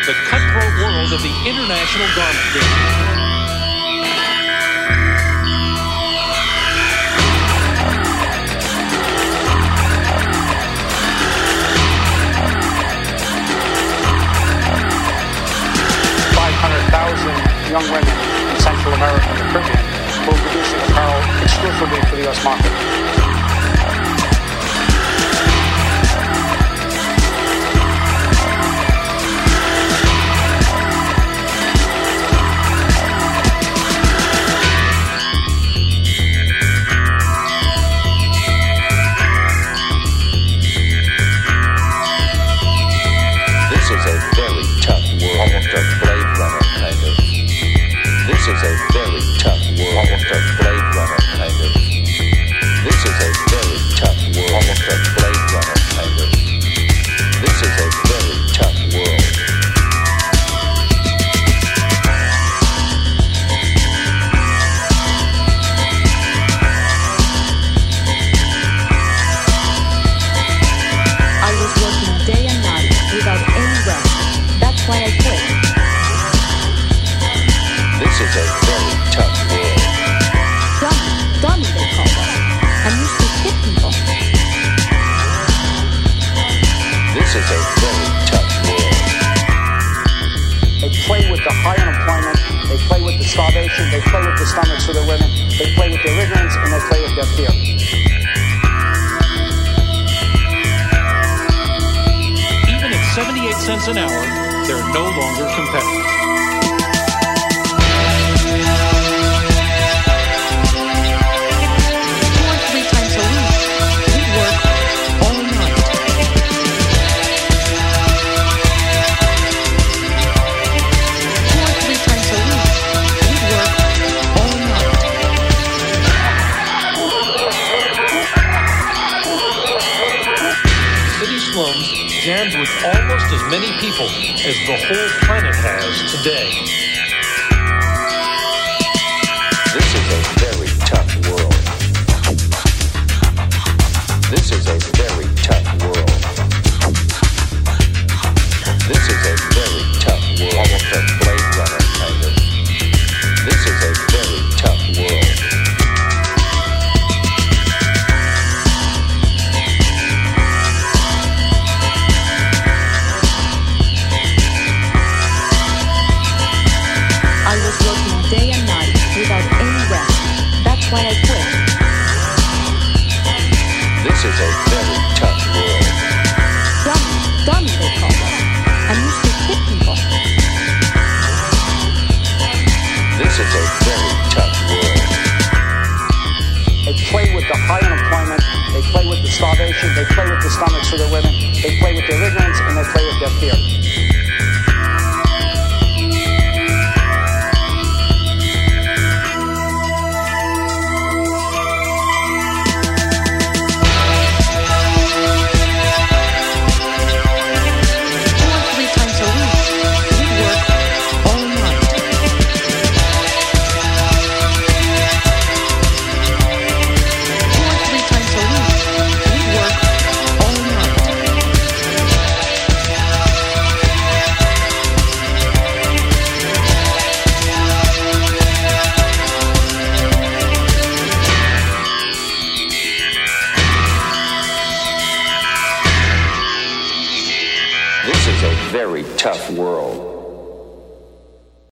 the cutthroat world of the International Garment Game. Young women in Central America and the Caribbean who are producing apparel exclusively for the U.S. market. This is a very tough world, almost a Blade Runner kind of. This is a very tough world, almost a Blade Runner kind of. This is a very tough world, almost a Blade Runner kind of. This is a very tough world. I was working day and night without any rest. That's why I quit. This is a very tough world. Dummy, they call us. I used to hit people. This is a very tough world. They play with the high unemployment, they play with the starvation, they play with the stomachs of their women, they play with their ignorance, and they play with their fear. Even at 78 cents an hour, they're no longer competitive. 2 or 3 times a week, we work all night. 2 or 3 times a week, we work all night. City slums jammed with almost as many people as the whole planet has today. This is a very tough world. This is a very tough world. This is a very tough world, almost a Blade Runner kind of. This is a very tough world. I was working day and night without any rest. That's why I quit. This is a very tough world. Dummy, they call us. I used to hit people. This is a very tough world. They play with the high unemployment, they play with the starvation, they play with the stomachs of their women, they play with their ignorance, and they play with their fear. This is a very tough world.